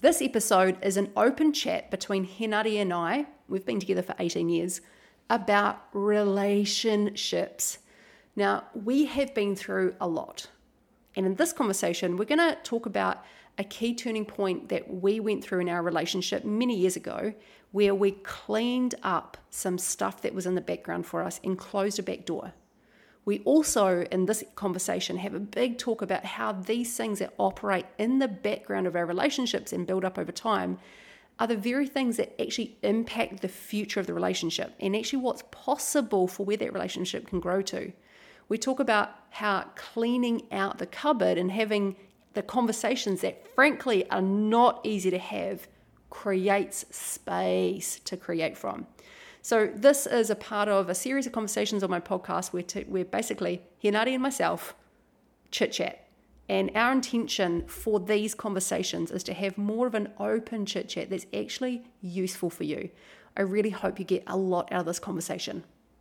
This episode is an open chat between Hinari and I, we've been together for 18 years, about relationships. Now, we have been through a lot. And in this conversation, we're going to talk about a key turning point that we went through in our relationship many years ago, where we cleaned up some stuff that was in the background for us and closed a back door. We also, in this conversation, have a big talk about how these things that operate in the background of our relationships and build up over time are the very things that actually impact the future of the relationship and actually what's possible for where that relationship can grow to. We talk about how cleaning out the cupboard and having the conversations that frankly are not easy to have creates space to create from. So this is a part of a series of conversations on my podcast where basically Hinari and myself chit-chat. And our intention for these conversations is to have more of an open chit-chat that's actually useful for you. I really hope you get a lot out of this conversation.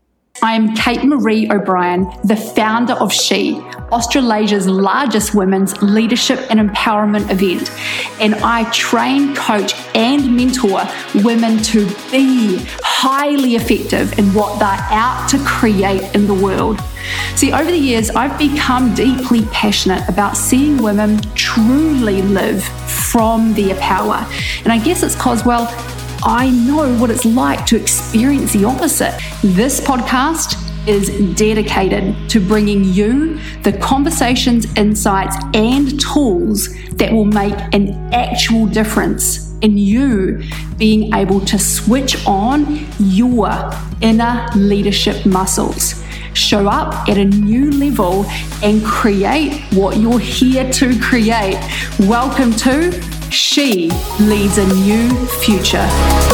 I am Kate Marie O'Brien, the founder of She, Australasia's largest women's leadership and empowerment event. And I train, coach, and mentor women to be highly effective in what they're out to create in the world. See, over the years, I've become deeply passionate about seeing women truly live from their power. And I guess it's because, well, I know what it's like to experience the opposite. This podcast is dedicated to bringing you the conversations, insights, and tools that will make an actual difference in you being able to switch on your inner leadership muscles, show up at a new level, and create what you're here to create. Welcome to She Leads a New Future.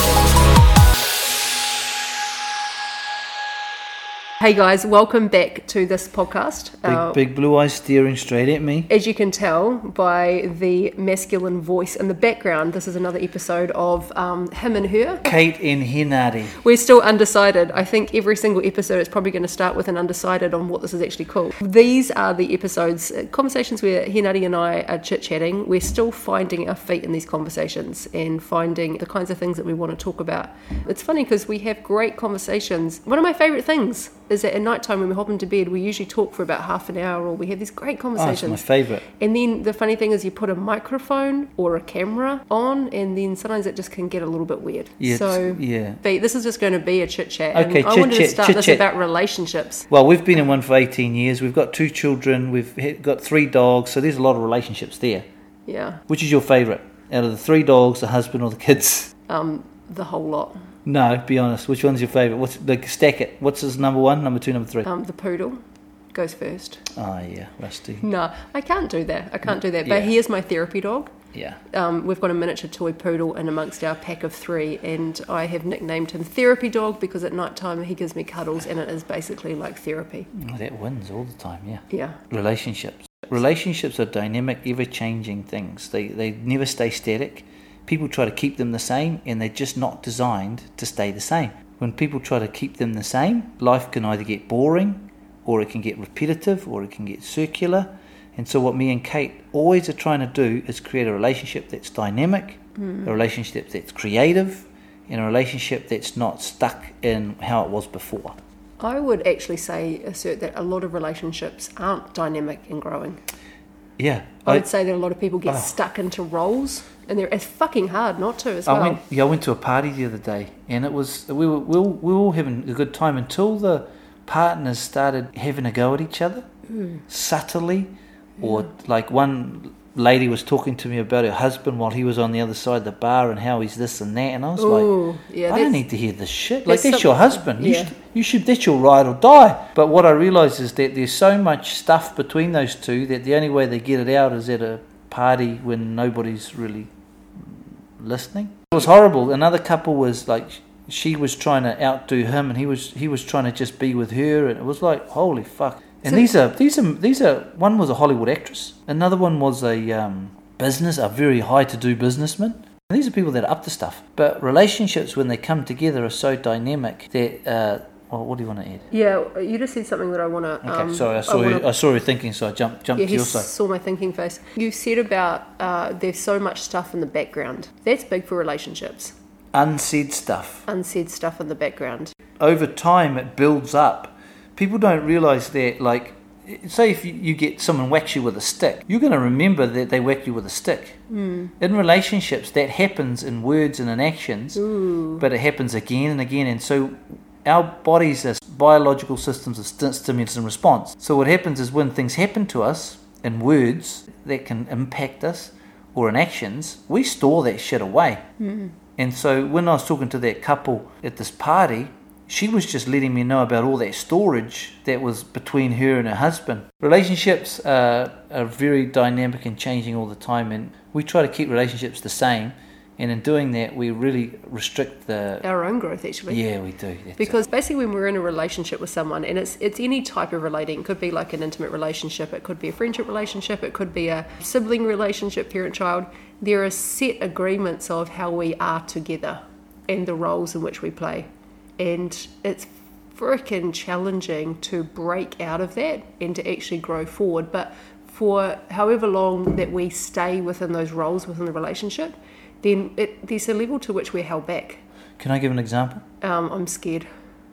Hey guys, welcome back to this podcast. Big blue eyes staring straight at me. As you can tell by the masculine voice in the background, this is another episode of him and her. Kate and Hinari. We're still undecided. I think every single episode is probably going to start with an undecided on what this is actually called. These are the episodes, conversations where Hinari and I are chit-chatting. We're still finding our feet in these conversations and finding the kinds of things that we want to talk about. It's funny because we have great conversations. One of my favourite things is that at night time when we hop into bed, we usually talk for about half an hour or we have these great conversations. Oh, it's my favourite. And then the funny thing is you put a microphone or a camera on and then sometimes it just can get a little bit weird. Yeah, so this is just going to be a chit-chat. Okay, and I wanted to start this about relationships. Well, we've been in one for 18 years. We've got 2 children. We've got 3 dogs. So there's a lot of relationships there. Yeah. Which is your favourite? Out of the 3 dogs, the husband or the kids? The whole lot. No, be honest. Which one's your favourite? Stack it. What's his number 1, number 2, number 3? The poodle goes first. Oh, yeah, Rusty. No, I can't do that. But he is my therapy dog. Yeah. We've got a miniature toy poodle in amongst our pack of 3, and I have nicknamed him Therapy Dog because at night time he gives me cuddles, and it is basically like therapy. Oh, that wins all the time, yeah. Yeah. Relationships are dynamic, ever-changing things. They never stay static. People try to keep them the same, and they're just not designed to stay the same. When people try to keep them the same, life can either get boring, or it can get repetitive, or it can get circular. And so what me and Kate always are trying to do is create a relationship that's dynamic, a relationship that's creative, and a relationship that's not stuck in how it was before. I would actually assert that a lot of relationships aren't dynamic and growing. Yeah. I would say that a lot of people get stuck into roles, and it's fucking hard not to as well. I went to a party the other day, and it was we were all having a good time until the partners started having a go at each other subtly, or like one lady was talking to me about her husband while he was on the other side of the bar and how he's this and that, and I was I don't need to hear this shit. Like, that's your husband. You should that's your ride or die. But what I realised is that there's so much stuff between those two that the only way they get it out is at a party when nobody's really listening. It was horrible. Another couple was like, she was trying to outdo him, and he was trying to just be with her, and it was like, holy fuck. And so these are one was a Hollywood actress, another one was a very high to do businessman. And these are people that are up to stuff. But relationships, when they come together, are so dynamic that what do you want to add? Yeah, you just said something that I want to... Okay, sorry, I saw you thinking, so I jumped to your side. Saw my thinking face. You said about there's so much stuff in the background. That's big for relationships. Unsaid stuff. Unsaid stuff in the background. Over time, it builds up. People don't realise that, like, say if you get someone whacks you with a stick, you're going to remember that they whacked you with a stick. In relationships, that happens in words and in actions, but it happens again and again. And so our bodies are biological systems of stimulus and response. So what happens is when things happen to us in words that can impact us or in actions, we store that shit away. And so when I was talking to that couple at this party, she was just letting me know about all that storage that was between her and her husband. Relationships are very dynamic and changing all the time, and we try to keep relationships the same. And in doing that, we really restrict our own growth, actually. Yeah, we do. Because basically when we're in a relationship with someone, and it's any type of relating, it could be like an intimate relationship, it could be a friendship relationship, it could be a sibling relationship, parent-child, there are set agreements of how we are together and the roles in which we play. And it's freaking challenging to break out of that and to actually grow forward. But for however long that we stay within those roles within the relationship, then there's a level to which we're held back. Can I give an example? I'm scared.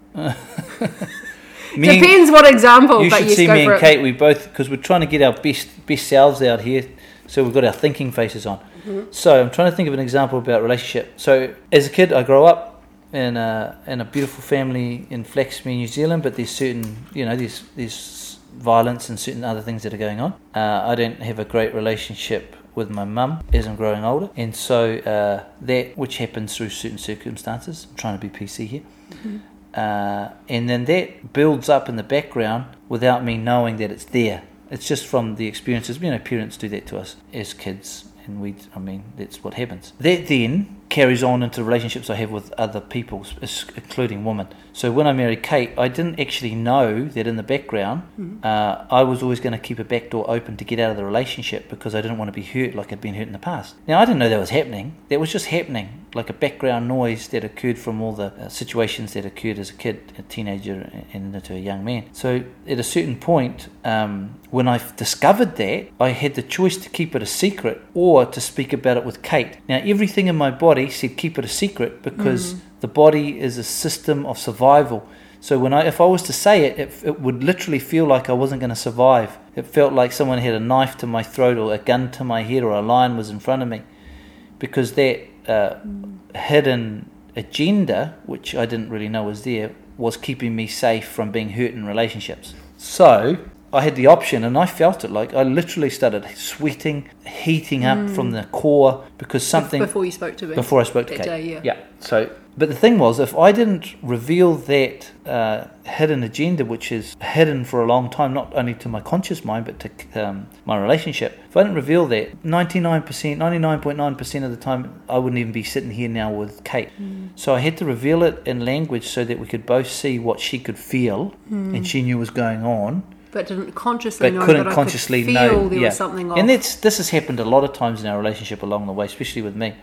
Depends what example. You should see me and Kate. We both, because we're trying to get our best selves out here. So we've got our thinking faces on. So I'm trying to think of an example about relationship. So as a kid, I grew up in a beautiful family in Flaxmere, New Zealand, but there's certain, there's violence and certain other things that are going on. I don't have a great relationship with my mum as I'm growing older, and so that, which happens through certain circumstances, I'm trying to be PC here, and then that builds up in the background without me knowing that it's there. It's just from the experiences. Parents do that to us as kids, and that's what happens. That then carries on into relationships I have with other people, including women. So when I married Kate, I didn't actually know that in the background, I was always going to keep a back door open to get out of the relationship because I didn't want to be hurt like I'd been hurt in the past. Now, I didn't know that was happening. That was just happening, like a background noise that occurred from all the situations that occurred as a kid, a teenager, and into a young man. So at a certain point, when I discovered that, I had the choice to keep it a secret or to speak about it with Kate. Now, everything in my body said keep it a secret because the body is a system of survival. So if I was to say it would literally feel like I wasn't going to survive. It felt like someone had a knife to my throat or a gun to my head or a lion was in front of me, because that hidden agenda, which I didn't really know was there, was keeping me safe from being hurt in relationships. So I had the option, and I felt it. Like I literally started sweating, heating up from the core because something. Before you spoke to me. Before I spoke to Kate. Day, yeah. So, but the thing was, if I didn't reveal that hidden agenda, which is hidden for a long time, not only to my conscious mind but to my relationship, if I didn't reveal that, 99.9% of the time, I wouldn't even be sitting here now with Kate. So I had to reveal it in language so that we could both see what she could feel, and she knew was going on. But didn't consciously know, couldn't but consciously I could feel know. there was something off. And this has happened a lot of times in our relationship along the way, especially with me.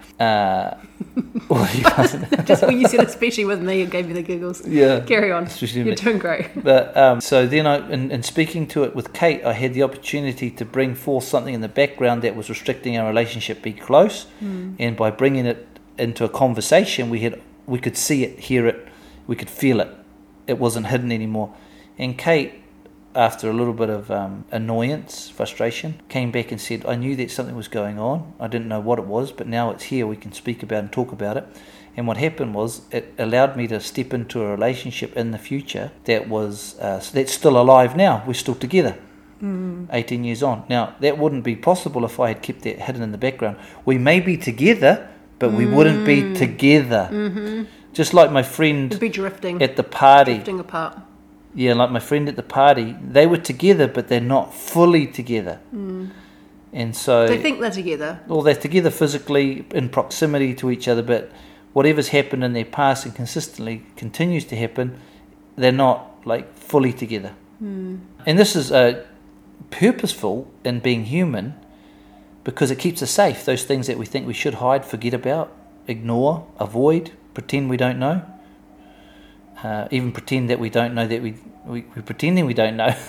Just when you said especially with me, it gave me the giggles. Yeah. Carry on. Especially You're doing great. But so then in speaking to it with Kate, I had the opportunity to bring forth something in the background that was restricting our relationship be close. And by bringing it into a conversation, we could see it, hear it, we could feel it. It wasn't hidden anymore. And Kate, after a little bit of annoyance, frustration, came back and said, I knew that something was going on. I didn't know what it was, but now it's here. We can speak about it and talk about it. And what happened was it allowed me to step into a relationship in the future that was that's still alive now. We're still together, 18 years on. Now, that wouldn't be possible if I had kept that hidden in the background. We may be together, but we wouldn't be together. Just like my friend It'd be drifting at the party. Drifting apart. Yeah, like my friend at the party, they were together, but they're not fully together. And so they think they're together. Well, they're together physically in proximity to each other, but whatever's happened in their past and consistently continues to happen, they're not like fully together. And this is purposeful in being human because it keeps us safe. Those things that we think we should hide, forget about, ignore, avoid, pretend we don't know. even pretend that we don't know that we're pretending we don't know.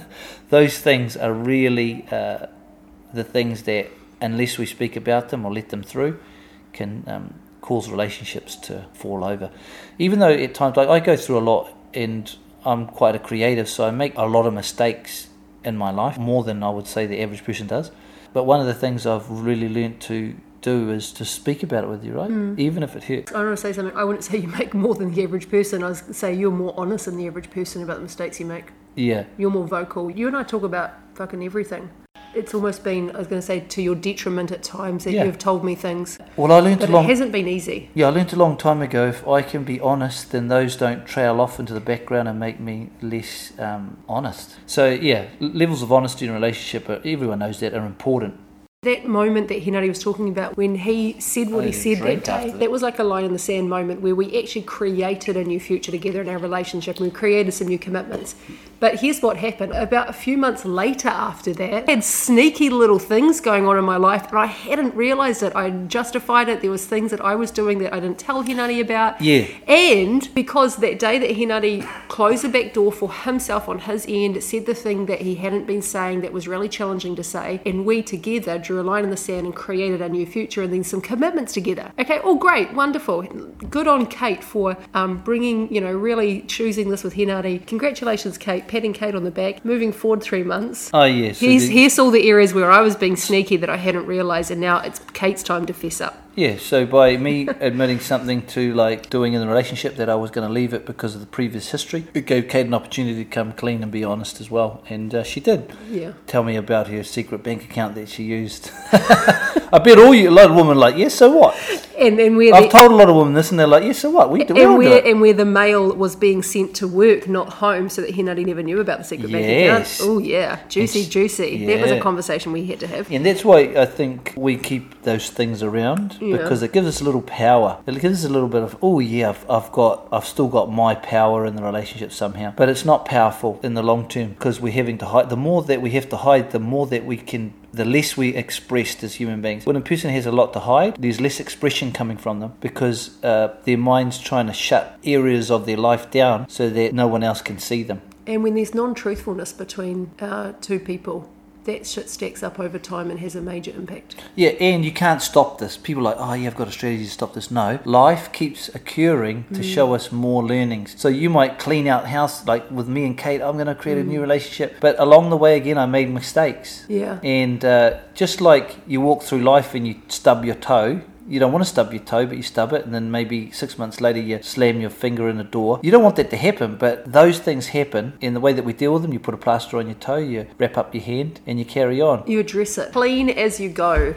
Those things are really the things that, unless we speak about them or let them through, can cause relationships to fall over. Even though at times, like, I go through a lot, and I'm quite a creative, so I make a lot of mistakes in my life, more than I would say the average person does. But one of the things I've really learnt to do is to speak about it with you, right? Even if it hurts. I want to say something. I wouldn't say you make more than the average person. I was going to say you're more honest than the average person about the mistakes you make. Yeah. You're more vocal. You and I talk about fucking everything. It's almost been, I was going to say, to your detriment at times that you've told me things. Well, I learned it hasn't been easy. Yeah, I learned a long time ago, if I can be honest, then those don't trail off into the background and make me less honest. So, yeah, levels of honesty in a relationship, everyone knows that, are important. That moment that Hinari was talking about, when he said what he said that day, that was like a line in the sand moment where we actually created a new future together in our relationship, and we created some new commitments. But here's what happened. About a few months later after that, I had sneaky little things going on in my life, and I hadn't realised it. I justified it. There was things that I was doing that I didn't tell Hinari about. Yeah. And because that day that Hinari closed the back door for himself on his end, said the thing that he hadn't been saying that was really challenging to say, and we together drew a line in the sand and created a new future and then some commitments together. Okay, all great, wonderful. Good on Kate for bringing, really choosing this with Hinari. Congratulations, Kate. Patting Kate on the back. Moving forward 3 months. Oh, yes. Here's all the areas where I was being sneaky that I hadn't realised, and now it's Kate's time to fess up. Yeah, so by me admitting something to, like, doing in the relationship that I was going to leave it because of the previous history, it gave Kate an opportunity to come clean and be honest as well, and she did. Yeah. Tell me about her secret bank account that she used. I bet a lot of women are like, yeah, so what? And I've told a lot of women this, and they're like, yeah, so what? And where the mail was being sent to work, not home, so that Hinari never knew about the secret bank account. Oh, yeah. Juicy. Yeah. That was a conversation we had to have. And that's why I think we keep those things around, because it gives us a little power. It gives us a little bit of, I've still got my power in the relationship somehow. But it's not powerful in the long term, because we're having to hide. The more that we have to hide, the more that we can, the less we expressed as human beings. When a person has a lot to hide, there's less expression coming from them, because their mind's trying to shut areas of their life down so that no one else can see them. And when there's non-truthfulness between two people, that shit stacks up over time and has a major impact. Yeah, and you can't stop this. People are like, oh, yeah, I've got a strategy to stop this. No, life keeps occurring to show us more learnings. So you might clean out house, like with me and Kate, I'm going to create a new relationship. But along the way, again, I made mistakes. Yeah. And just like you walk through life and you stub your toe, you don't want to stub your toe, but you stub it, and then maybe 6 months later you slam your finger in a door. You don't want that to happen, but those things happen. In the way that we deal with them, you put a plaster on your toe, you wrap up your hand, and you carry on. You address it. Clean as you go.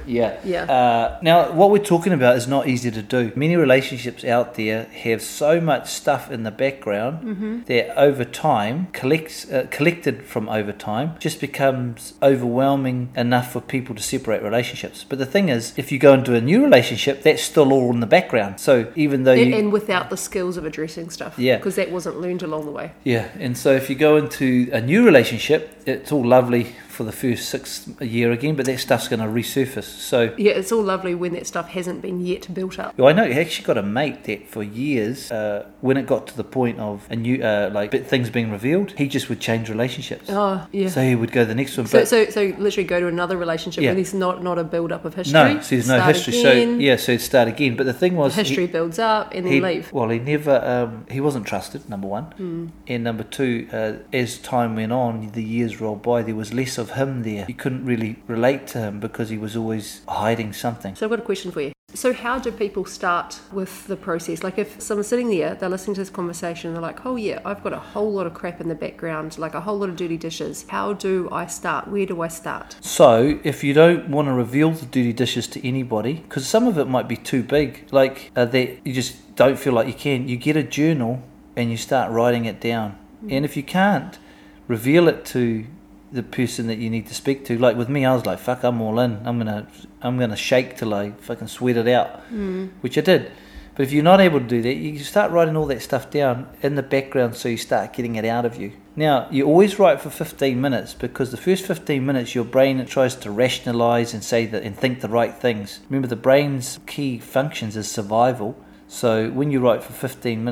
Yeah. Now, what we're talking about is not easy to do. Many relationships out there have so much stuff in the background that over time, collected from over time, just becomes overwhelming enough for people to separate relationships. But the thing is, if you go into a new relationship, that's still all in the background. So even though and without the skills of addressing stuff, because that wasn't learned along the way. Yeah, and so if you go into a new relationship, it's all lovely for the first 6 year again, but that stuff's going to resurface. So yeah, it's all lovely when that stuff hasn't been yet built up. Well, I know you actually got a mate that for years, when it got to the point of a new things being revealed, he just would change relationships. Oh yeah. So he would go to the next one. So literally go to another relationship where there's not a build up of history. No, so there's no history. Again. So he'd start again. But the thing was, history builds up and then leave. Well, he never. He wasn't trusted. Number one, and number two, as time went on, the years rolled by, there was less of him there. You couldn't really relate to him because he was always hiding something. So I've got a question for you. So how do people start with the process? Like if someone's sitting there, they're listening to this conversation and they're like, oh yeah, I've got a whole lot of crap in the background, like a whole lot of dirty dishes. How do I start? Where do I start? So if you don't want to reveal the dirty dishes to anybody, because some of it might be too big, like that you just don't feel like you can, you get a journal and you start writing it down. And if you can't, reveal it to the person that you need to speak to. Like with me, I was like, fuck, I'm all in. I'm gonna shake till I fucking sweat it out, which I did. But if you're not able to do that, you start writing all that stuff down in the background so you start getting it out of you. Now, you always write for 15 minutes because the first 15 minutes your brain tries to rationalise and say that and think the right things. Remember, the brain's key functions is survival. So when you write for 15 minutes,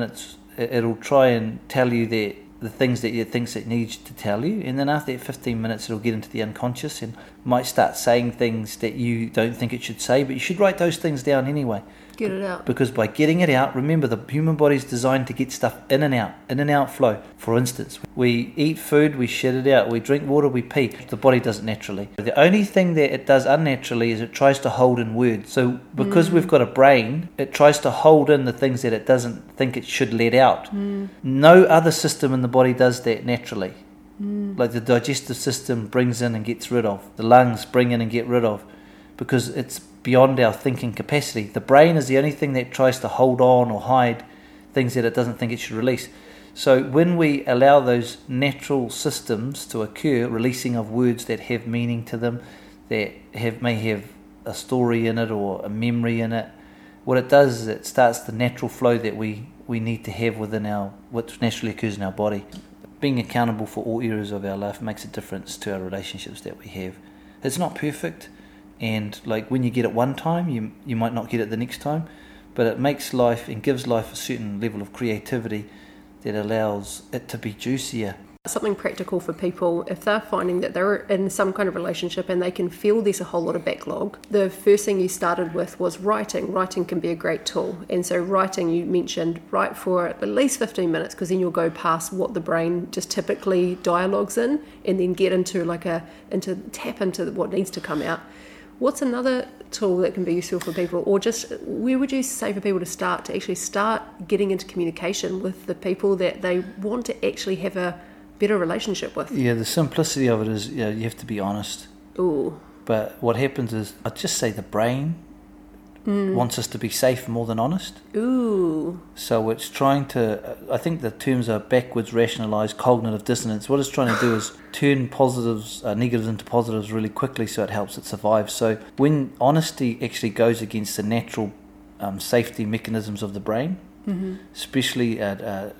it'll try and tell you the things that it thinks it needs to tell you, and then after 15 minutes it'll get into the unconscious and might start saying things that you don't think it should say, but you should write those things down anyway. Get it out. Because by getting it out, remember the human body is designed to get stuff in and out flow. For instance, we eat food, we shit it out. We drink water, we pee. The body does it naturally. The only thing that it does unnaturally is it tries to hold in words. So because we've got a brain, it tries to hold in the things that it doesn't think it should let out. No other system in the body does that naturally. Like the digestive system brings in and gets rid of. The lungs bring in and get rid of. Because it's beyond our thinking capacity. The brain is the only thing that tries to hold on or hide things that it doesn't think it should release. So when we allow those natural systems to occur, releasing of words that have meaning to them, that may have a story in it or a memory in it, what it does is it starts the natural flow that we need to have within what naturally occurs in our body. Being accountable for all areas of our life makes a difference to our relationships that we have. It's not perfect. And like when you get it one time, you might not get it the next time, but it makes life and gives life a certain level of creativity that allows it to be juicier. Something practical for people, if they're finding that they're in some kind of relationship and they can feel there's a whole lot of backlog, the first thing you started with was writing. Writing can be a great tool. And so writing, you mentioned, write for at least 15 minutes, because then you'll go past what the brain just typically dialogues in, and then get into tap into what needs to come out. What's another tool that can be useful for people, or just where would you say for people to actually start getting into communication with the people that they want to actually have a better relationship with? Yeah, the simplicity of it is you have to be honest. Ooh. But what happens is, I'd just say the brain wants us to be safe more than honest. Ooh. So it's trying to, I think the terms are backwards rationalized cognitive dissonance. What it's trying to do is turn negatives into positives really quickly, so it helps it survive. So when honesty actually goes against the natural safety mechanisms of the brain, especially at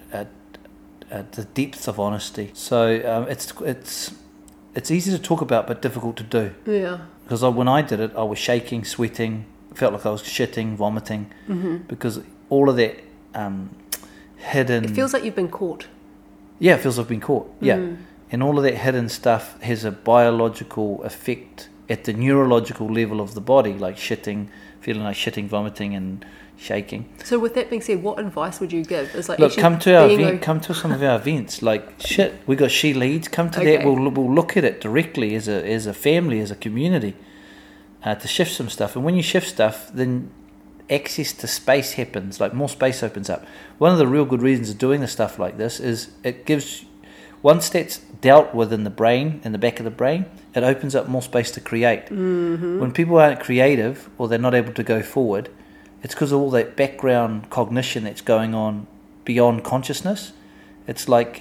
the depths of honesty. So it's easy to talk about but difficult to do. Yeah. Because when I did it, I was shaking, sweating, felt like I was shitting, vomiting, because all of that hidden... It feels like you've been caught. Yeah, it feels like I've been caught, yeah. And all of that hidden stuff has a biological effect at the neurological level of the body, like shitting, feeling like shitting, vomiting and shaking. So with that being said, what advice would you give? It's like, look, come to our event, come to some of our events. Like, we got She Leads, come to that. We'll look at it directly as a family, as a community. To shift some stuff, and when you shift stuff, then access to space happens, like more space opens up. One of the real good reasons of doing the stuff like this is it gives, once that's dealt with in the brain, in the back of the brain, it opens up more space to create. When people aren't creative or they're not able to go forward, it's because of all that background cognition that's going on beyond consciousness. It's like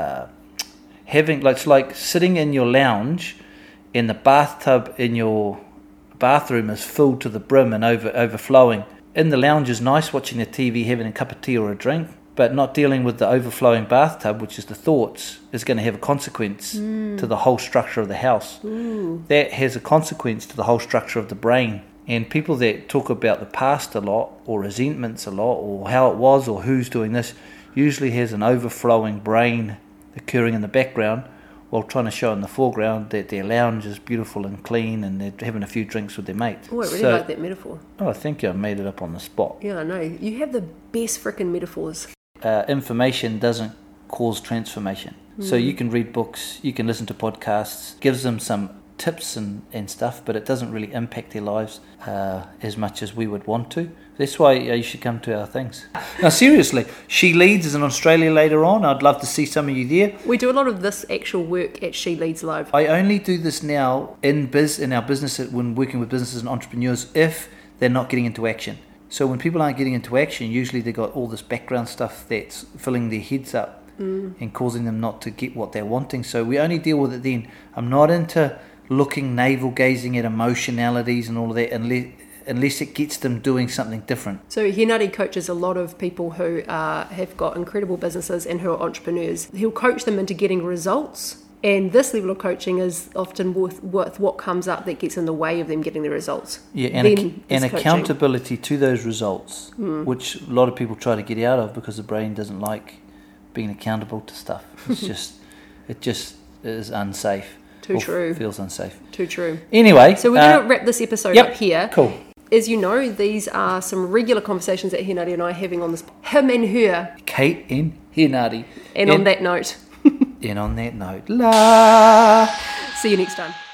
it's like sitting in your lounge, in the bathtub in your bathroom is filled to the brim and overflowing. In the lounge is nice, watching the TV, having a cup of tea or a drink, but not dealing with the overflowing bathtub, which is the thoughts, is going to have a consequence to the whole structure of the house. That has a consequence to the whole structure of the brain. And people that talk about the past a lot, or resentments a lot, or how it was, or who's doing this, usually has an overflowing brain occurring in the background, while trying to show in the foreground that their lounge is beautiful and clean and they're having a few drinks with their mates. Oh, I really like that metaphor. Oh, I think I made it up on the spot. Yeah, I know. You have the best frickin' metaphors. Information doesn't cause transformation. So you can read books, you can listen to podcasts, gives them some tips and stuff, but it doesn't really impact their lives as much as we would want to. That's why you should come to our things. Now, seriously, She Leads is in Australia later on. I'd love to see some of you there. We do a lot of this actual work at She Leads Live. I only do this now in our business, when working with businesses and entrepreneurs, if they're not getting into action. So when people aren't getting into action, usually they've got all this background stuff that's filling their heads up and causing them not to get what they're wanting. So we only deal with it then. I'm not into looking, navel-gazing at emotionalities and all of that unless it gets them doing something different. So Hinari coaches a lot of people who have got incredible businesses and who are entrepreneurs. He'll coach them into getting results And this level of coaching is often with what comes up that gets in the way of them getting the results. Yeah, and accountability to those results, which a lot of people try to get out of because the brain doesn't like being accountable to stuff. It just is unsafe. Too true. Feels unsafe. Too true. Anyway. So we're going to wrap this episode up here. Cool. As you know, these are some regular conversations that Hinari and I are having on this. Him and her. Kate and Hinari. And on that note. And on that note, la. See you next time.